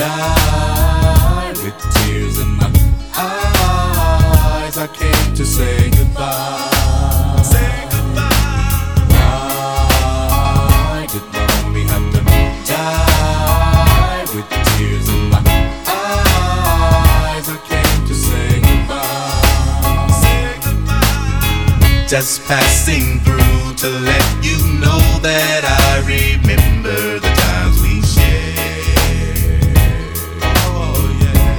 die with tears in my eyes. I came to say goodbye. Say goodbye. Why did lonely have to die with tears in my eyes? I came to say goodbye. Say goodbye. Just passing through to let you know that I remember the times we shared. Oh yeah.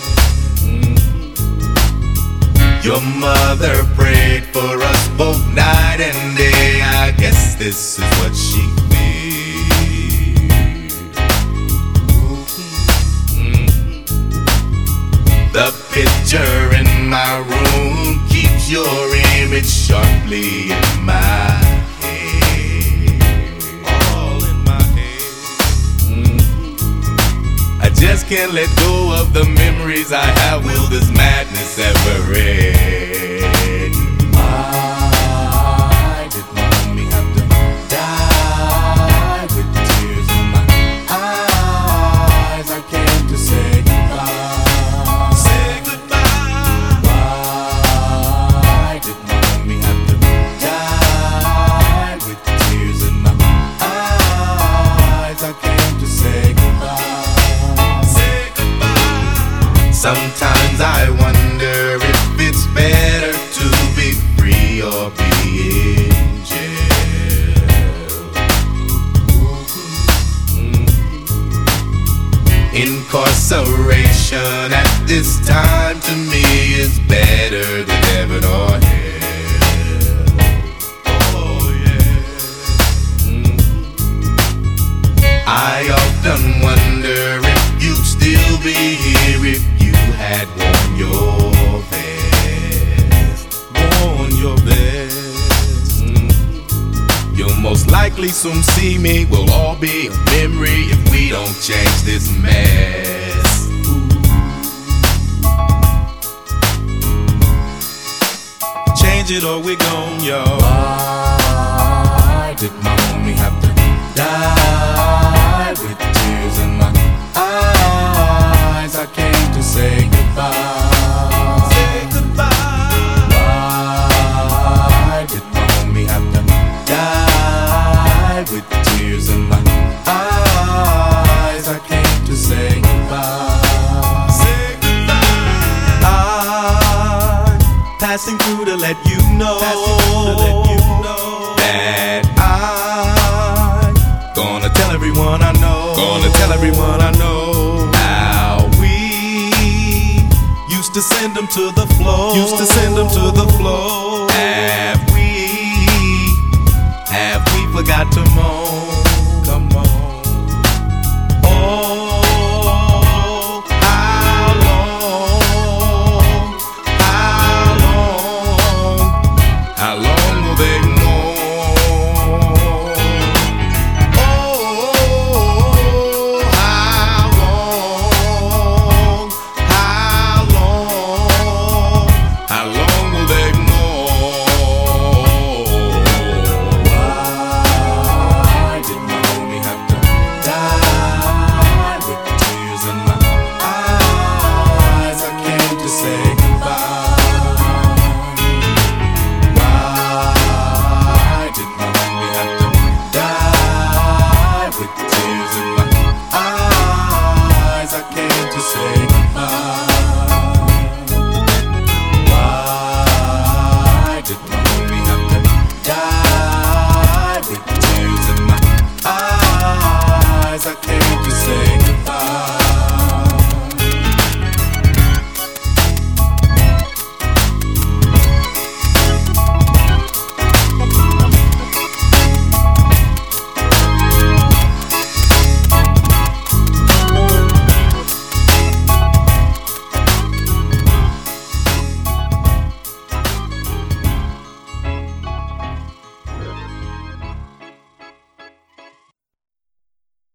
Your mother prayed for us both night and day. I guess this is what she feared. The picture in my room keeps your image sharply in my head. All in my head. I just can't let go of the memories I have. Will this madness ever end? Why did mommy have to die with tears in my eyes? I came to say goodbye. Say goodbye. Why did mommy have to die with tears in my eyes? I came to say goodbye. Say goodbye. Sometimes I wonder if it's better to be free or be in jail. Incarceration at this time to me is better than heaven or hell. Oh yeah. I often wonder if you'd still be here if you had worn your vest. Worn your vest. You'll most likely soon see me. We'll all be a memory if we don't change this mess. Change it or we're gone, y'all. Why did mommy have to die with tears in my eyes? I came to say goodbye. Say goodbye. Why did mommy have to die with tears in my eyes? I came to say goodbye. Say goodbye. I'm passing through to let you know that I'm gonna tell everyone I know. Gonna tell everyone I know how we used to send them to the floor. Used to send them to the floor. Have we forgot to mourn?